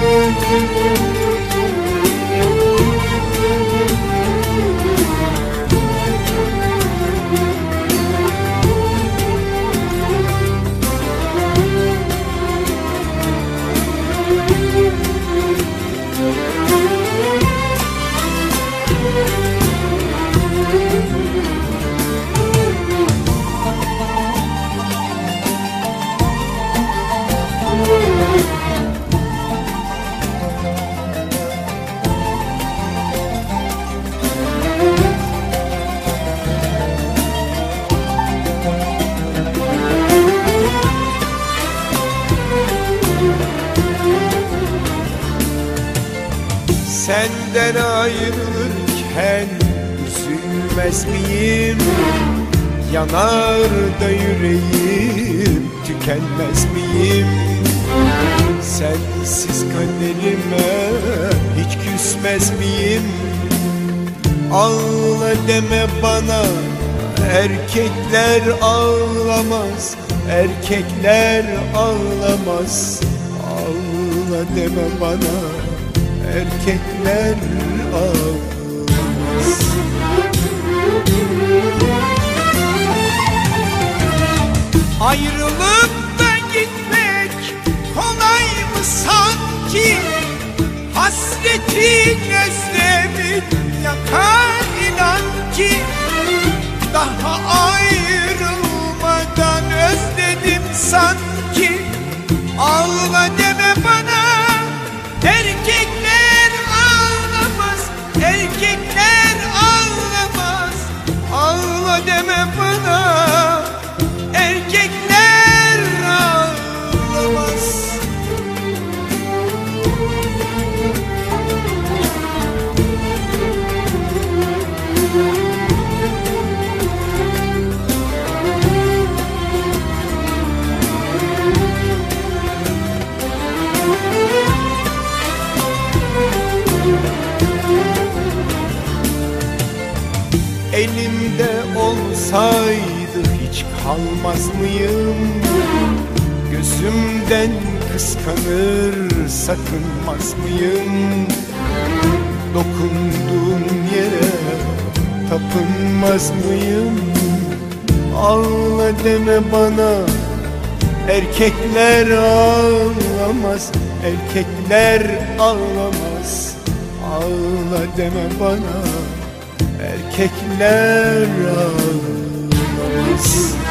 Senden ayrılırken üzülmez miyim? Yanar da yüreğim, tükenmez miyim? Sensiz kaderime hiç küsmez miyim? Ağla deme bana, erkekler ağlamaz, erkekler ağlamaz. Ağla deme bana, erkekler ağlamaz. Ayrılıp da gitmek kolay mı sanki? Hasretin özlemin yakar inan ki. Daha ayrılmadan özledim sanki. Ağla deme bana, erkekler ağlamaz, erkekler ağlamaz. Ağla deme bana, erkekler ağlamaz. Elimde olsaydı hiç kalmaz mıyım? Gözümden kıskanır sakınmaz mıyım? Dokunduğum yere tapınmaz mıyım? Ağla deme bana, erkekler ağlamaz, erkekler ağlamaz. Ağla deme bana, erkekler ağlamaz.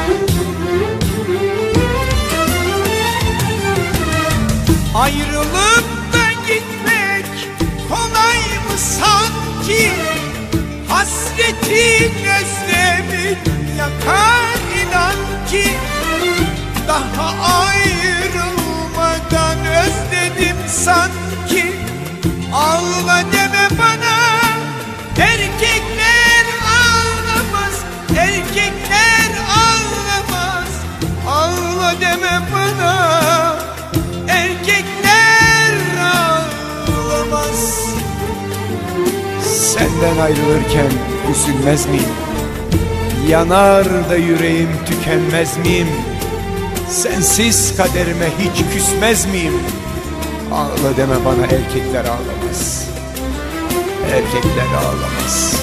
Ayrılıp da gitmek kolay mı sanki? Hasretin özlemin yakar inan ki. Daha ayrılmadan özledim sanki. Ağla deme bana, erkekler ağlamaz, erkekler ağlamaz. Ağla deme bana, erkekler ağlamaz. Senden ayrılırken üzülmez miyim? Yanar da yüreğim, tükenmez miyim? Sensiz kaderime hiç küsmez miyim? Ağla deme bana, erkekler ağlamaz, erkekler ağlamaz.